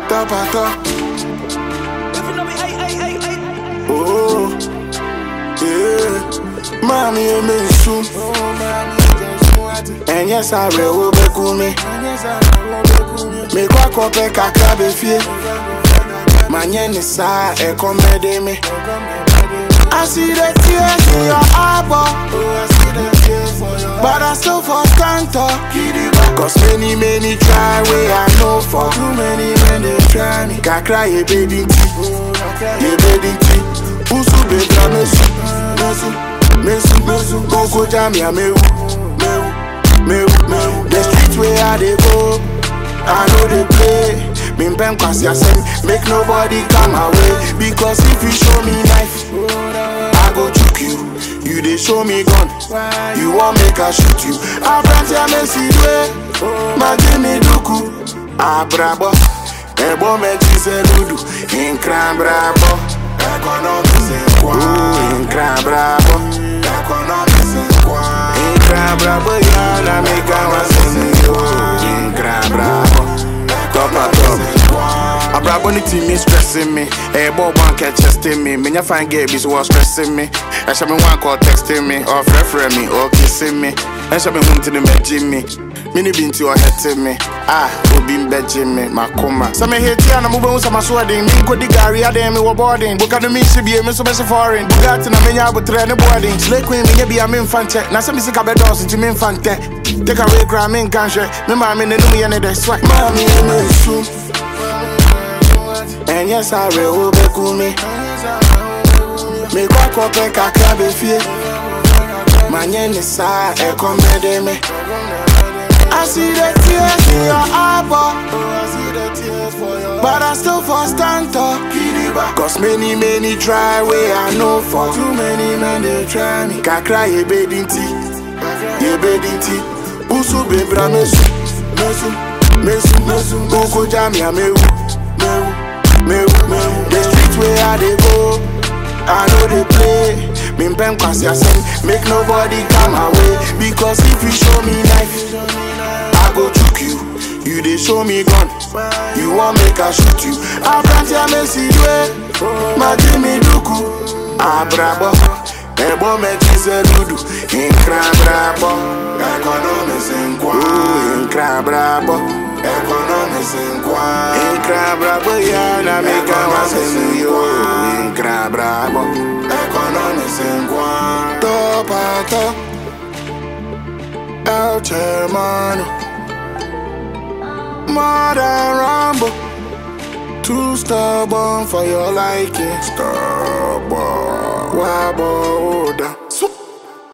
top a top. If you know me, ay. Oh, yeah. Mommy, you may soon. And yes, I will be cool me. Me kwa kope kakra be fie. Manye ni sa e komede me. I see the tears in your eyeball, but I still for stand up. Cause many try where I know for. Too many men they try me. Kakra ye baby tea. Usu bedra mesu. Go jam ya mewu. The streets where I dey go, I know they play. Min pen kwasi asem, make nobody come away. Because if you show me knife, I go choke you. You dey show me gun, you want make I shoot you. I plenty a messy way, ma Jimmy Duku. Brabo, ebo me jise ludu. Inkran brabo, economics in kwa. Inkran brabo, economics in kwa. Inkran brabo, yana make I was in you. Inkran brabo. Top. Abrabo ni team is stressing me. Boy one catch testing me. Me fine get busy was stressing me. I shall be one call texting me or friend me or kissing me. I shall be home to the med Jimmy. Mini been to your head to me. Obi begging me, my coma. Some hate here and I'm moving some sweating. Me go the Gary, I didn't me boarding. Book at the me should be a miss foreign. Got in a mania but train boarding. Slake queen, me be a min fan check. Now some sick of doors into min fan tech. Take away gram in country. Me mammy in the new year, the swag. Mommy, me soon. And yes, I will be cool me. Me kwa kope kakra be fie. Manye ni sa e komede me. I see the tears in your eyeball, but I still for stand up. Cause many try where I know for. Too many men they try me. Kakra ye bedin tea. Usu bebra mesu. Go jam ya mewu. The streets where I dey go, I know they play. Min pen kwasi asem, make nobody come away. Because if you show me knife, I go choke you. You dey show me gun, you want make I shoot you. I plenty a messy way, ma Jimmy Duku. Brabo, ebo me jise ludu. Inkran brabo, economics in kwa. Inkran brabo, economics in kwa. Inkran brabo yana make I was in you. Inkran brabo, economics in kwa. Top a top, El Hermano. Modern Rambo, too stubborn for your liking. Stubborn, wabbo.